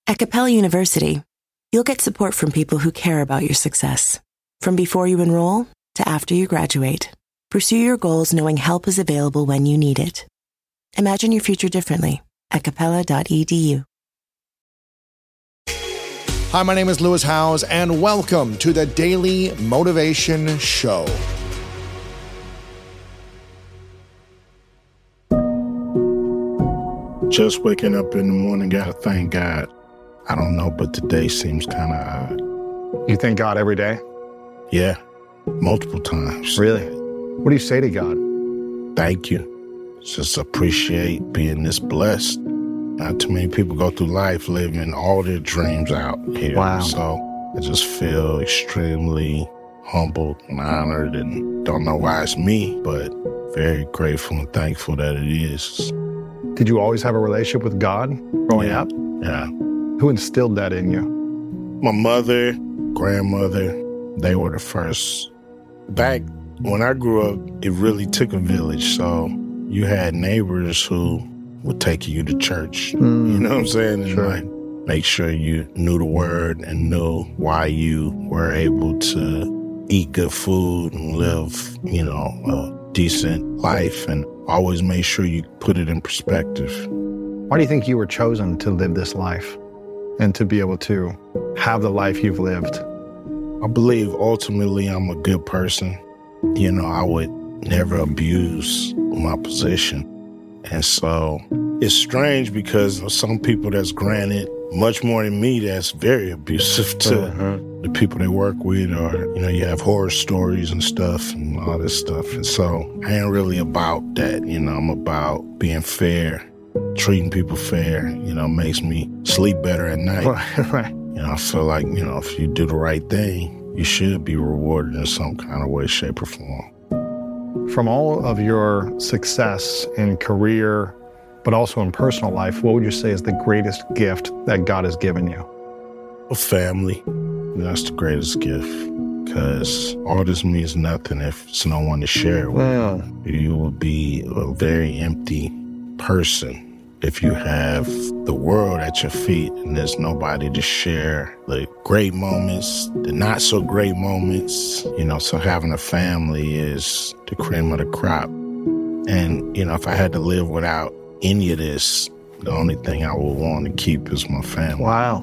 At Capella University, you'll get support from people who care about your success. From before you enroll to after you graduate, pursue your goals knowing help is available when you need it. Imagine your future differently at capella.edu. Hi, my name is Lewis Howes, and welcome to the Daily Motivation Show. Just waking up in the morning, gotta thank God. I don't know, but today seems kind of odd. You thank God every day? Yeah, multiple times. Really? What do you say to God? Thank you. Just appreciate being this blessed. Not too many people go through life living all their dreams out here. Wow. So I just feel extremely humbled and honored, and don't know why it's me, but very grateful and thankful that it is. Did you always have a relationship with God growing up? Yeah. Who instilled that in you? My mother, grandmother, they were the first. Back when I grew up, it really took a village. So you had neighbors who would take you to church. You know what I'm saying? And Sure. like make sure you knew the word and knew why you were able to eat good food and live, a decent life, and always make sure you put it in perspective. Why do you think you were chosen to live this life and to be able to have the life you've lived? I believe ultimately I'm a good person. I would never abuse my position. And so it's strange because some people that's granted much more than me that's very abusive to the people they work with, or, you have horror stories and stuff and all this stuff. And so I ain't really about that. I'm about being fair, treating people fair, makes me sleep better at night. Right. I feel like, if you do the right thing, you should be rewarded in some kind of way, shape, or form. From all of your success in career, but also in personal life, what would you say is the greatest gift that God has given you? A family. That's the greatest gift, because all this means nothing if it's no one to share it with. Well, You will be a very empty person if you have the world at your feet and there's nobody to share the great moments, the not so great moments. So having a family is the cream of the crop. And, if I had to live without any of this, the only thing I would want to keep is my family. wow.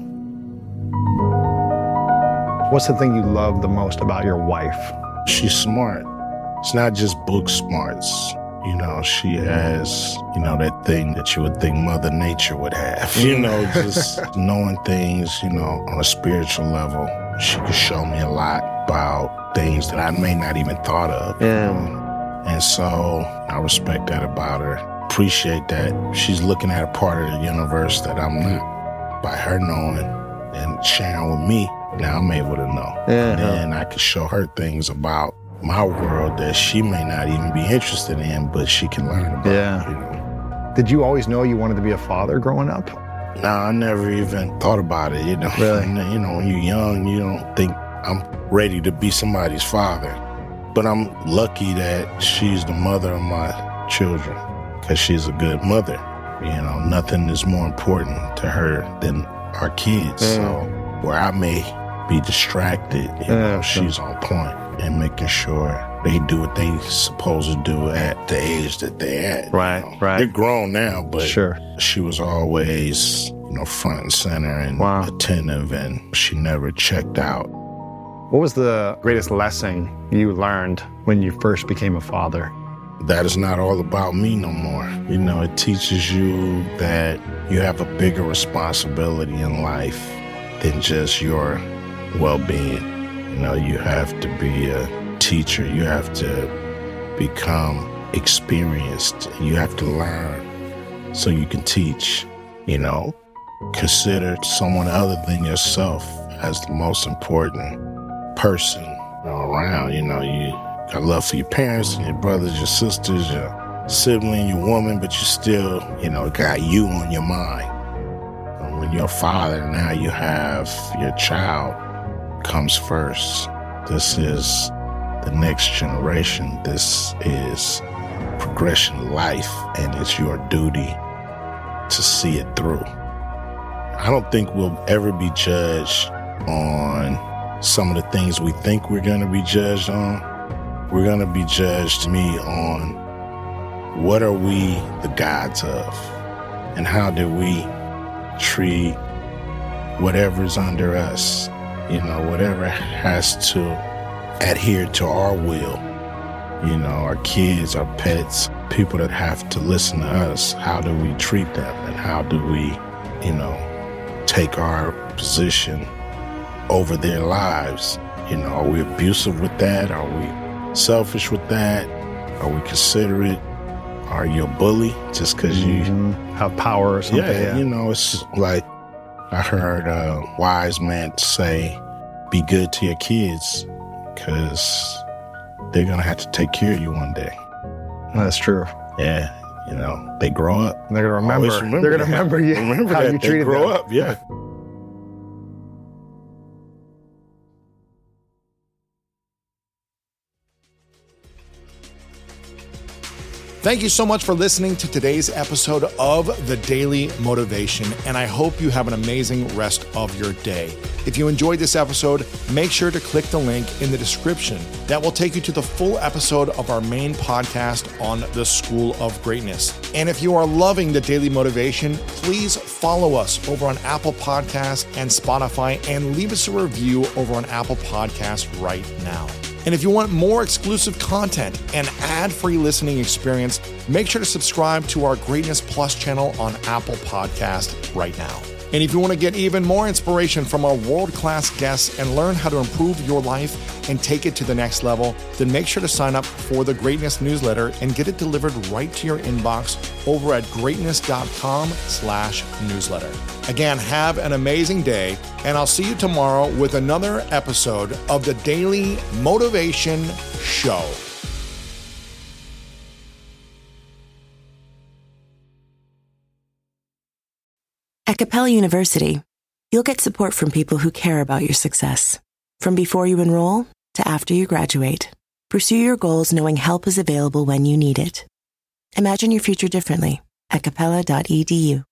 What's the thing you love the most about your wife? She's smart. It's not just book smarts. She has, that thing that you would think Mother Nature would have. Just knowing things, on a spiritual level. She could show me a lot about things that I may not even thought of. And so I respect that about her. Appreciate that she's looking at a part of the universe that I'm not. By her knowing and sharing with me, now I'm able to know. And then I can show her things about my world that she may not even be interested in, but she can learn about. Did you always know you wanted to be a father growing up? No, I never even thought about it, Really? And, when you're young, you don't think I'm ready to be somebody's father. But I'm lucky that she's the mother of my children, because she's a good mother. Nothing is more important to her than our kids. So where I may be distracted, she's on point and making sure they do what they supposed to do at the age that they're at. Right. They're grown now, but Sure. she was always, front and center and attentive, and she never checked out. What was the greatest lesson you learned when you first became a father? That is not all about me no more. It teaches you that you have a bigger responsibility in life than just your well-being. You have to be a teacher. You have to become experienced. You have to learn so you can teach. Consider someone other than yourself as the most important person around. You got love for your parents and your brothers, your sisters, your sibling, your woman, but you still, got you on your mind. And when you're a father, now you have your child comes first. This is the next generation. This is progression of life, and it's your duty to see it through. I don't think we'll ever be judged on some of the things we think we're going to be judged on. We're going to be judged, to me, on what are we the gods of? And how do we treat whatever's under us? You know, whatever has to adhere to our will. You know, our kids, our pets, people that have to listen to us. How do we treat them? And how do we, you know, take our position over their lives? You know, are we abusive with that? Are we selfish with that? Are we considerate? Are you a bully just because you have power or something? Yeah, you know, it's like I heard a wise man say, be good to your kids because they're going to have to take care of you one day. That's true. Yeah, you know, they grow up. They're going to remember. They're going to remember you. Remember how that you they treated grow them. up, yeah. Thank you so much for listening to today's episode of The Daily Motivation, and I hope you have an amazing rest of your day. If you enjoyed this episode, make sure to click the link in the description. That will take you to the full episode of our main podcast on the School of Greatness. And if you are loving The Daily Motivation, please follow us over on Apple Podcasts and Spotify and leave us a review over on Apple Podcasts right now. And if you want more exclusive content and ad-free listening experience, make sure to subscribe to our Greatness Plus channel on Apple Podcast right now. And if you want to get even more inspiration from our world-class guests and learn how to improve your life and take it to the next level, then make sure to sign up for the Greatness newsletter and get it delivered right to your inbox over at greatness.com/newsletter. Again, have an amazing day, and I'll see you tomorrow with another episode of the Daily Motivation Show. At Capella University, you'll get support from people who care about your success. From before you enroll to after you graduate, pursue your goals knowing help is available when you need it. Imagine your future differently at capella.edu.